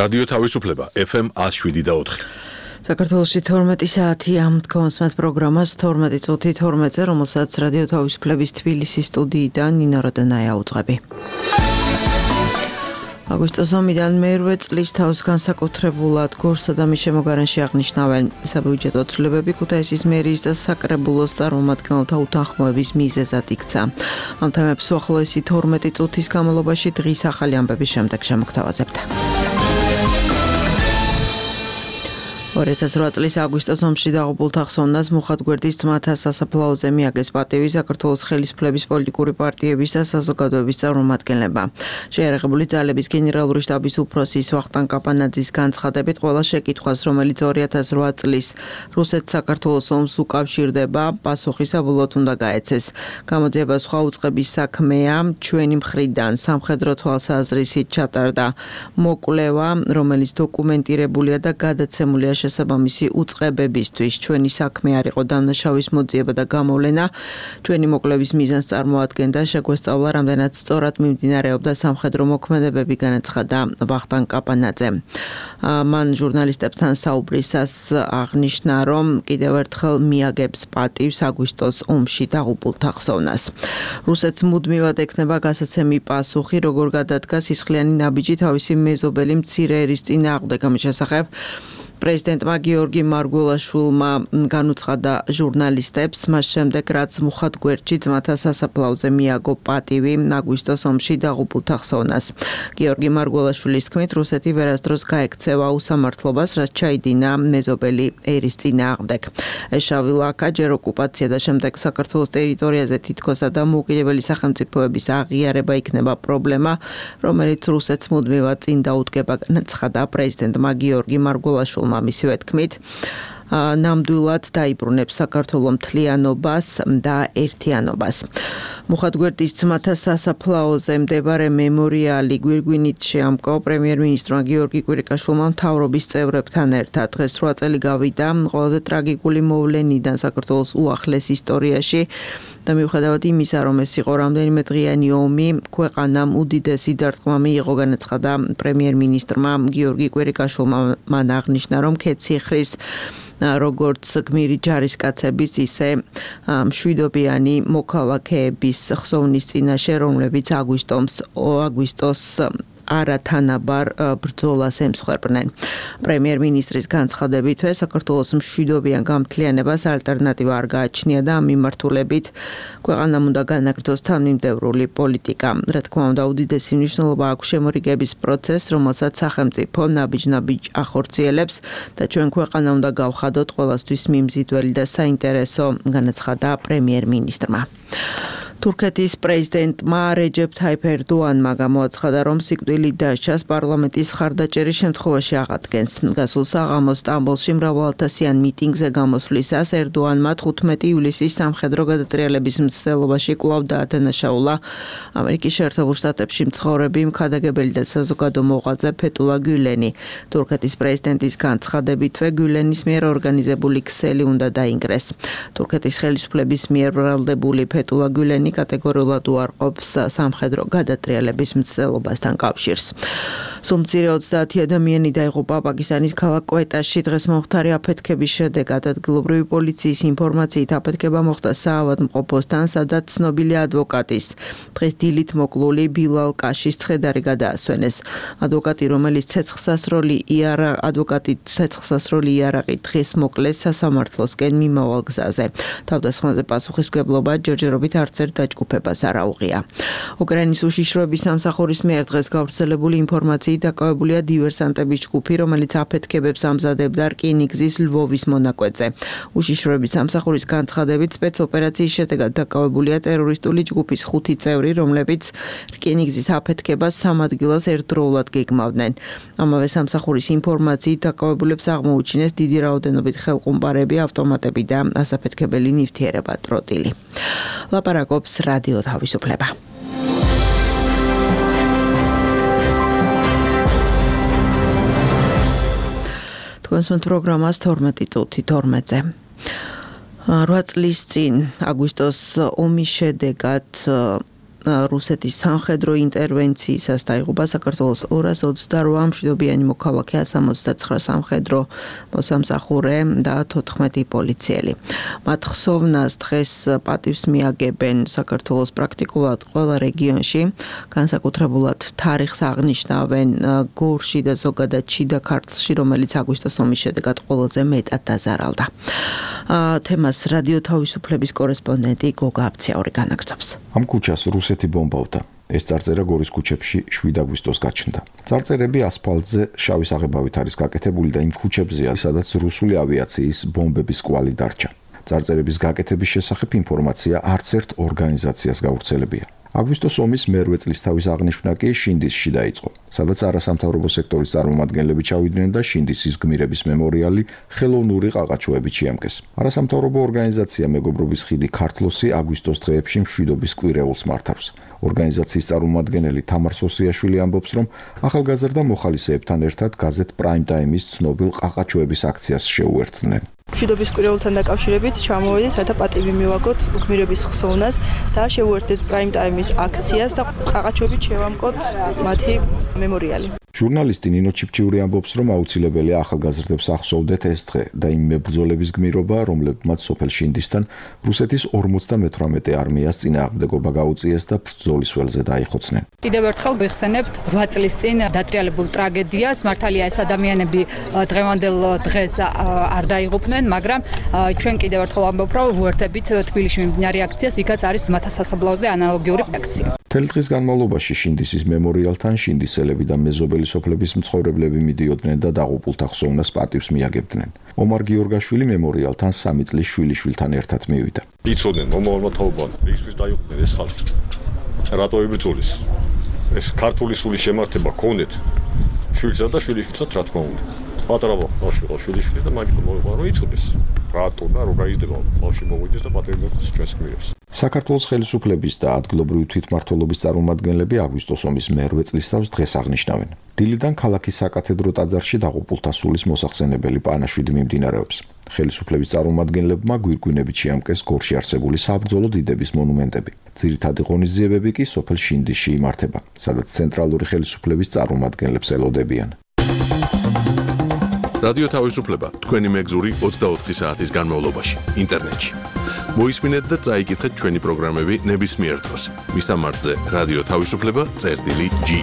რადიო თავისუფლება FM 107.4. საქართველოში 12 საათია კონსმეთ პროგრამას 12 წუთი 12-ზე, რომელსაც რადიო თავისუფლების თბილისის სტუდიიდან ნინა როდანაია უძღვები. აგვისტოს ომიდან მერვე წლის თავს განსაკუთრებულად გორსა და მის შემოგარენში აღნიშნავენ საბიუჯეტო ცვლილებები ქუთაისის მერიის და საკრებულოს წარმომადგენელთა უთანხმოების მიზეზად იქცა. ამ თემებს უახლოესი 12 წუთის განმავლობაში დღის ახალი ამბების შემდეგ შემოგთავაზებთ. 2008 წლის აგვისტოს ომში დაღუპულთა ხსოვნას მუხათგვერდის ძმათა სასაფლაოზე მიაგეს პატივი საქართველოს ხელისუფლების პოლიტიკური პარტიების და საზოგადოების წარმომადგენლებმა. შეიარაღებული ძალების გენერალური შტაბის უფროსის ვახტანგ კაპანაძის განცხადებით, ყველა შეკითხვას, რომელიც 2008 წლის რუსეთ-საქართველოს ომს უკავშირდება, პასუხი საბოლოოდ უნდა გაეცეს. გამოძიება სხვა უწყების საქმეა, ჩვენი მხრიდან სამხედრო თვალსაზრისით ჩატარდა მოკვლევა, რომელიც დოკუმენტირებულია და გადაცემულია შესაბამისი უწყებებისთვის. ჩვენი საქმე არ იყო დამნაშავის მოძიება და გამოვლენა. ჩვენი მოკვლევის მიზანს წარმოადგენდა შეგვესწავლა, რამდენად სწორად მიმდინარეობდა სამხედრო მოქმედებები, განაცხადა ვახტანგ კაპანაძე. მან ჟურნალისტებთან საუბრისას აღნიშნა, რომ კიდევ ერთხელ მიაგებს პატივს აგვისტოს ომში დაღუპულთა ხსოვნას. რუსეთს მუდმივად ექნება გასაცემი პასუხი, როგორ გადადგა სისხლიანი ნაბიჯი თავისი მეზობელი მცირე ერის წინააღმდეგ. ამის შესახებ პრეზიდენტმა გიორგი მარგველაშვილმა განუცხადა ჟურნალისტებს, მას შემდეგ რაც მუხათგვერდში ძმათა სასაფლაოზე მიაგო პატივი აგვისტოს ომში დაღუპულთა ხსოვნას. გიორგი მარგველაშვილის თქმით, რუსეთი ვერასდროს გაექცევა უსამართლობას, რაც ჩაიდინა მეზობელი ერის წინააღმდეგ. შავი ლაქა ჯერ ოკუპაცია და შემდეგ საქართველოს ტერიტორიაზე თითქოსა და მოუკიდებელი სახელმწიფოების აღიარება იქნება პრობლემა, რომელიც რუსეთს მუდმივად წინ დაუდგება, განაცხადა პრეზიდენტმა გიორგი მარგველაშვილმა. მისივე თქმით, ნამდვილად დაიბრუნებს საქართველოს მთლიანობას და ერთიანობას. მუხათგვერდის ძმათა სასაფლაოზე მდებარე მემორიალი გვირგვინით შეამკო პრემიერ-მინისტრმა გიორგი კვირიკაშვილმა მთავრობის წევრებთან ერთად. დღეს 8 წელი გავიდა ყველაზე ტრაგიკული მოვლენიდან საქართველოს უახლეს ისტორიაში და მიუხედავად იმისა, რომ ეს იყო რამდენიმე დღიანი ომი, ქვეყანამ უდიდესი დარტყმა მიიღო, განაცხადა პრემიერ-მინისტრმა გიორგი კვირიკაშვილმა. მან აღნიშნა, რომ ქეციხრის როგორც გმირი ჯარისკაცების, ისე მშვიდობიანი მოქალაქეების ხსოვნის წინაშე, რომლებიც აგვისტოს არათანაბარ ბრძოლას ემსხვერპლნენ. პრემიერ-მინისტრის განცხადებითვე საქართველოს მშვიდობიან გამთლიანებას ალტერნატივა არ გააჩნია და ამ მიმართულებით ქვეყანამ უნდა განაგრძოს თანმიმდევრული პოლიტიკა. რა თქმა უნდა, უდიდესი მნიშვნელობა აქვს შემორიგების პროცესს, რომელსაც სახელმწიფო ნაბიჯ-ნაბიჯ ახორციელებს და ჩვენ ქვეყანა უნდა გავხადოთ ყველასთვის მიმზიდველი და საინტერესო, განაცხადა პრემიერ-მინისტრმა. თურქეთის პრეზიდენტმა რეჯეფ თაიფ ერდოანმა გამოაცხადა, რომ სიკვდილით დასჯას პარლამენტის მხარდაჭერის შემთხვევაში აღადგენს. გასულ საღამოს სტამბოლში მრავალათასიან მიტინგზე გამოსვლისას ერდოანმა 15 ივლისის სამხედრო გადატრიალების მცდელობაში კვლავ დაადანაშაულა ამერიკის შეერთებულ შტატებში მცხოვრები მქადაგებელი და საზოგადო მოღვაწე ფეტულა გულენი. თურქეთის პრეზიდენტის განცხადებითვე გულენის მიერ ორგანიზებული ქსელი უნდა დაინგრეს. თურქეთის ხელისუფლების მიერ ბრალდებული ფეტულა გულენი კატეგორიულად უარყოფს სამხედრო გადატრიალების მცდელობასთან კავშირს. სულ მცირე 30 ადამიანი დაიღუპა პაკისტანის ქალაქ კვეტაში დღეს მომხდარი აფეთქების შედეგად. ადგილობრივი პოლიციის ინფორმაციით აფეთქება მოხდა საავადმყოფოსთან, სადაც ცნობილი ადვოკატის დღეს დილით მოკლული ბილალ კაშის ცხედარი გადაასვენეს. ადვოკატი, რომელიც ცეცხლსასროლი იარაღით დღეს მოკლეს სასამართლოსკენ მიმავალ გზაზე. თავდასხმაზე პასუხისმგებლობა ჯერჯერობით არც ერთ დაჯგუფებას არ აუღია. უკრაინის უშიშროების სამსახურის მიერ დღეს გავრცელებული ინფორმაციით დაკავებულია დივერსანტების ჯგუფი, რომელიც აფეთქებებს ამზადებდა რკინიგზის ლვოვის მონაკვეთზე. უშიშროების სამსახურის განცხადებით, სპეცოპერაციის შედეგად დაკავებულია ტერორისტული ჯგუფის 5 წევრი, რომლებიც რკინიგზის აფეთქებას სამ ადგილას ერთდროულად გეგმავდნენ. ამავე სამსახურის ინფორმაციით დაკავებულებს აღმოუჩინეს დიდი რაოდენობით ხელყუმბარები, ავტომატები და ასაფეთქებელი ნივთიერება ტროტილი. ლაპარაკობს რადიო თავისუფლება. კონსმეთ პროგრამას 12 წუთი 12-ზე. 8 წლის წინ აგვისტოს ომის შედეგად რუსეთის სამხედრო ინტერვენციისას დაიღუპა საქართველოს 228 მშვიდობიანი მოქალაქე, 169 სამხედრო მოსამსახურე და 14 პოლიციელი. მათ ხსოვნას დღეს პატივს მიაგებენ საქართველოს პრაქტიკულად ყველა რეგიონში, განსაკუთრებულად თარიღს აღნიშნავენ გორში და ზოგადად შიდა ქართლში, რომელიც აგვისტოს ომის შედეგად ყველაზე მეტად დაზარალდა. თემას რადიო თავისუფლების კორესპონდენტი გოგა აბცაური განაგრძობს. ამ ქუჩას რუსეთი ბომბავდა. ეს წარწერა გორის ქუჩებში 7 აგვისტოს გაჩნდა. წარწერები ასფალტზე შავი საღებავით არის გაკეთებული და იმ ქუჩებზეა, სადაც რუსული ავიაციის ბომბების კვალი დარჩა. წარწერების გაკეთების შესახებ ინფორმაცია არც ერთ ორგანიზაციას გავრცელებია. აგვისტოს ომის მერვე წლისთავის აღნიშვნა კი შინდისში დაიწყო, სადაც არასამთავრობო სექტორის წარმომადგენლები ჩავიდნენ და შინდისის გმირების მემორიალი ხელოვნური ყაყაჩოებით შეამკეს. არასამთავრობო ორგანიზაცია მეგობრობის ხიდი ქართლოსი აგვისტოს დღეებში მშვიდობის კვირეულს მართავს. ორგანიზაციის წარმომადგენელი თამარ სოსიაშვილი ამბობს, რომ ახალგაზრდა მოხალისეებთან ერთად გაზეთ პრაიმ ტაიმის ცნობილ ყაყაჩოების აქციას შეუერთდნენ. მშვიდობის კვირეულთან დაკავშირებით ჩამოვედით, რათა პატივი მივაგოთ გმირების ხსოვნას და შევუერთდეთ პრაიმ ტაიმის აქციას და ყაყაჩოებით შევამკოთ მათი მემორიალი. ჟურნალისტი ნინო ჩიფჩიური ამბობს, რომ აუცილებელია ახალგაზრდებს ახსოვდეთ ეს დღე და იმ მებრძოლების გმირობა, რომლებმაც სოფელ შინდისთან რუსეთის 58 არმიას წინააღმდეგობა გაუწიეს და ბრძოლის ველზე დაიხოცნენ. კიდევ ერთხელ ვიხსენებთ 8 წლის წინ დატრიალებულ ტრაგედიას. მართალია ეს ადამიანები დღევანდელ დღეს არ დაიღუპნენ, მაგრამ ჩვენ კიდევ ერთხელ ამბობ, რომ ვუერთებით თბილისში მიმდინარე აქციას, იქაც არის ძმათა სასაფლაოზე ანალოგიური აქცია. მთელი დღის განმავლობაში შინდისის მემორიალთან შინდისელები და მეზობელი სოფლების მცხოვრებლები მიდიოდნენ და დაღუპულთა ხსოვნას პატივს მიაგებდნენ. ომარ გიორგაშვილი მემორიალთან 3 წლის შვილიშვილთან ერთად მივიდა. იცოდნენ მომავალმა თაობანი, რისთვის დაიღუპნენ ეს ხალხი. რატო იბრძოლის? ეს ქართული სული შემართება ქონდეთ. შვილსა და შვილიშვილსაც რა თქმა უნდა. პატარა ბავშვი ყო შვილიშვილი და მაგით მოიყვარო იცოდეს. რატო და რო გაიზრდება ბავშვი მოვიდეს და პატივი მიიღოს ჩვენს გმირებს. საქართველოს ხელისუფლების და ადგილობრივი თვითმმართველობის წარმომადგენლები აგვისტოს ომის მერვე წლისთავს დღეს აღნიშნავენ. დილიდან ქალაქის საკათედრო ტაძარში დაღუპულთა სულის მოსახსენებელი პანაშვიდი მიმდინარეობს. ხელისუფლების წარმომადგენლებმა გვირგვინებით შეამკეს გორში არსებული საბრძოლო დიდების მონუმენტები. ძირითადი ღონისძიებები კი სოფელ შინდისში იმართება, სადაც ცენტრალური ხელისუფლების წარმომადგენლებს ელოდებიან. რადიო თავისუფლება თქვენი მეგზური 24 საათის განმავლობაში ინტერნეტში. მოისმინეთ და წაიკითხეთ ჩვენი პროგრამები ნებისმიერ დროს. მისამართზე რადიო თავისუფლება.ge.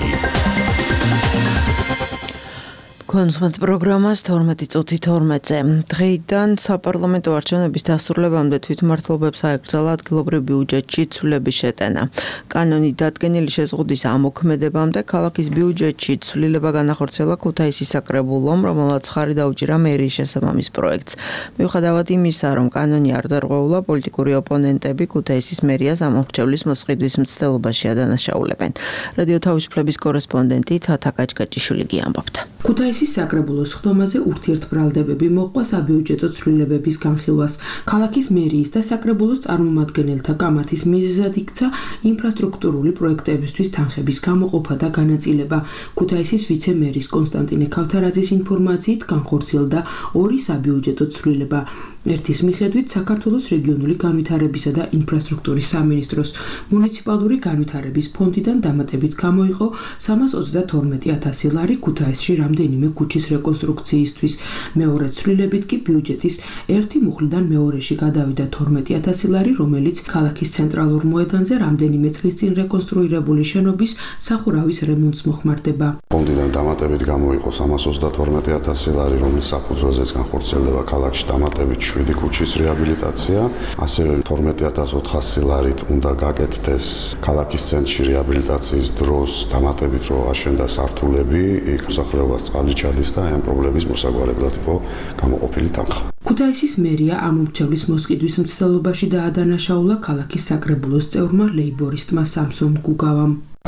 კონსუმენტ პროგრამას 12:12-ზე. დღეიდან საპარლამენტო არჩევნების დასრულებამდე თვითმმართველობებს აეკრძალა ადგილობრივ ბიუჯეტში ცვლილების შეტანა. კანონით დადგენილი შეზღუდის ამოქმედებამდე ქალაქის ბიუჯეტში ცვლილება განახორციელა ქუთაისის საკრებულომ, რომელმაც ხარი დაუჭირა მერიის შესაბამის პროექტს. მიუხედავად იმისა, რომ კანონი არ დარღვეულა, პოლიტიკური ოპონენტები ქუთაისის მერიას ამორჩევლის მოსყიდვის მცდელობაში ადანაშაულებენ. რადიო თავისუფლების კორესპონდენტი თათა კაჭკაჭიშვილი ამბობდა. ქუთაისის საკრებულოს ხდომაზე ურთიერთბრალდებები მოყვა საბიუჯეტო ცვლილების განხილვას. ქალაქის მერიის და საკრებულოს წარმომადგენელთა კამათის მიზეზად იქცა ინფრასტრუქტურული პროექტებისთვის თანხების გამოყოფა და განაწილება. ქუთაისის ვიცე-მერის კონსტანტინე ქავთარაძის ინფორმაციით განხორციელდა 2 საბიუჯეტო ცვლილება. ერთის მიხედვით საქართველოს რეგიონული განვითარებისა და ინფრასტრუქტურის სამინისტროს მუნიციპალური განვითარების ფონდიდან დამატებით გამოიყო 322,000 ლარი ქუთაისში რამდენიმე ქუჩის რეკონსტრუქციისთვის. მეორე ცვლილებით კი ბიუჯეტის ერთი მუხლიდან მეორეში გადავიდა 12,000 ლარი, რომელიც ქალაქის ცენტრალურ მოედანზე რამდენიმე წლის წინ რეკონსტრუირებული შენობის სახურავის რემონტს მოხმარდება. ფონდიდან დამატებით გამოიყო 312,000 ლარი, რომლის საფუძველზეც განხორციელდება ქალაქში დამატებით 7 ქუჩის რეაბილიტაცია, ასევე 12,400 ლარით უნდა გაკეთდეს ქალაქის ცენტრში რეაბილიტაციის დროს დამატებით რო აშენდა სართულები, იქ მოსახლეობას წყალი ჩადის და ამ პრობლემის მოსაგვარებლად იყო გამოყოფილი თანხა. ქუთაისის მერია ამორჩევლის მოსყიდვის მცდელობაში დაადანაშაულა ქალაქის საკრებულოს წევრმა ლეიბორისტმა სამსონ გუგავამ.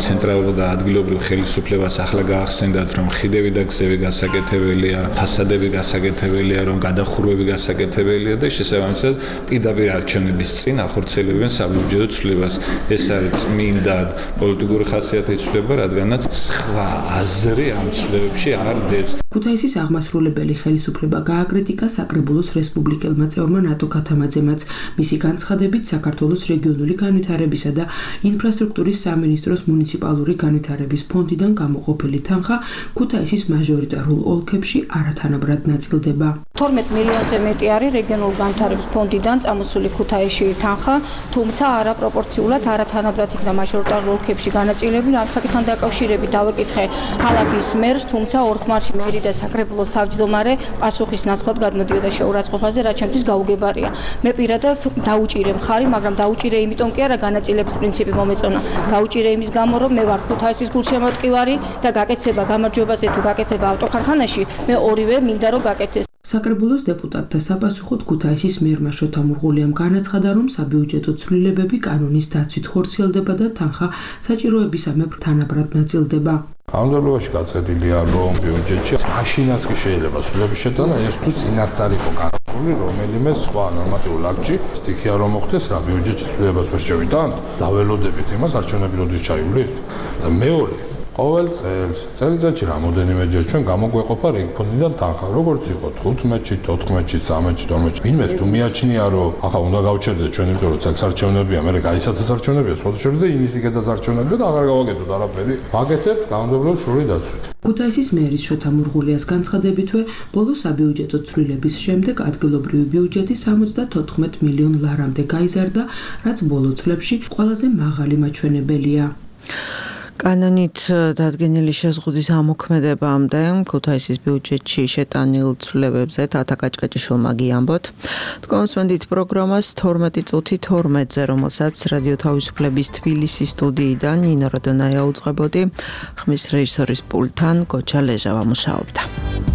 ცენტრალურ და ადგილობრივ ხელისუფლებას ახლა გაახსენდათ, რომ ხიდები და გზები გასაკეთებელია, ფასადები გასაკეთებელია, რომ გადახურვები გასაკეთებელია და შესაბამისად პირდაპირ არჩევნების წინ ახორციელებენ საბიუჯეტო ცვლილებას. ეს არის წმინდად პოლიტიკური ხასიათის ცვლილება, რადგანაც სხვა აზრი ამ ცვლილებებში არ დევს. ქუთაისის აღმასრულებელი ხელისუფლება გააკრიტიკა საკრებულოს რესპუბლიკელმა წევრმა ნატო ქათამაძემაც. მისი განცხადებით, საქართველოს რეგიონული განვითარებისა და ინფრასტრუქტურის სამინისტროს მუნიციპალური განვითარების ფონდიდან გამოყოფილი თანხა ქუთაისის მაჟორიტარულ ოლქებში არათანაბრად ნაწილდება. 12 მილიონზე მეტი არის რეგიონული განვითარების ფონდიდან წამოსული ქუთაისში თანხა, თუმცა არაპროპორციულად არათანაბრად იქნა მაჟორიტარულ ოლქებში განაწილებული. ამ საკითხთან დაკავშირებით დავეკითხე ქალაქის მერს, თუმცა ორხმარში მერი და საკრებულოს თავმჯდომარე პასუხის ნაცვლად გადმოდიოდა შეურაცხყოფაზე, რაც ჩემთვის გაუგებარია. მე პირადად დაუჭირე მხარი, მაგრამ დაუჭირე იმიტომ კი არა, განაწილების პრინციპი მომეწონა. დაუჭირე იმის გამო, რომ მე ვარ ქუთაისის გულშემატკივარი და გაკეთდება გამარჯვებაზე თუ გაკეთდება ავტოქარხანაში, მე ორივე მინდა რომ გაკეთდეს. საკრებულოს დეპუტატთა საპასუხოდ ქუთაისის მერმა შოთა მურღულიამ განაცხადა, რომ საბიუჯეტო ცვლილებები კანონის დაცვით ხორციელდება და თანხა საჭიროებისამებრ თანაბრად ნაწილდება. კანონმდებლობაში გაწედილია, რომ ბიუჯეტში მაშინაც კი შეიძლება ცვლილების შეტანა, ეს თუ წინასწარ იყო განხორციელებული რომელიმე სხვა ნორმატიულ აქტში, სტიქია რომ მოხდეს რა ბიუჯეტში ცვლილებას ვერ შევიტანთ, დაველოდებით იმას არჩევნები როდის ჩაივლის. და მეორე ყოველ წელიწადში რამოდენიმეჯერ ჩვენ გამოგვეყოფა რეგფონდიდან თანხა, როგორც იყო 15-ში, 14-ში, 13-ში, 12-ში. ვინმეს თუ მიაჩნია, რომ ახლა უნდა გავჩერდეთ ჩვენ, იმიტომ რომ წელს არჩევნებია, მე გაისათეს არჩევნებია, სხვადასხვა და იმის იქედაც არჩევნებია და აღარ გავაკეთოთ არაფერი. ვაკეთებ კანონმდებლობის სრული დაცვით. ქუთაისის მერის შოთა მურღულიას განცხადებითვე, ბოლო საბიუჯეტო ცვლილების შემდეგ ადგილობრივი ბიუჯეტი 74 მილიონ ლარამდე გაიზარდა, რაც ბოლო წლებში ყველაზე მაღალი მაჩვენებელია. კანონით დადგენილი შეზღუდვის ამოქმედებამდე ქუთაისის ბიუჯეტში შეტანილ ცვლილებებზე თათა კაჭკაჭიშვილმა გიამბოთ. თქვენს პროგრამას 12 წუთი 12-ზე, რომელსაც რადიო თავისუფლების თბილისის სტუდიიდან ნინო როდონაია უძღვებოდი. ხმის რეჟისორის პულტთან გოჩა ლეჟავა მუშაობდა.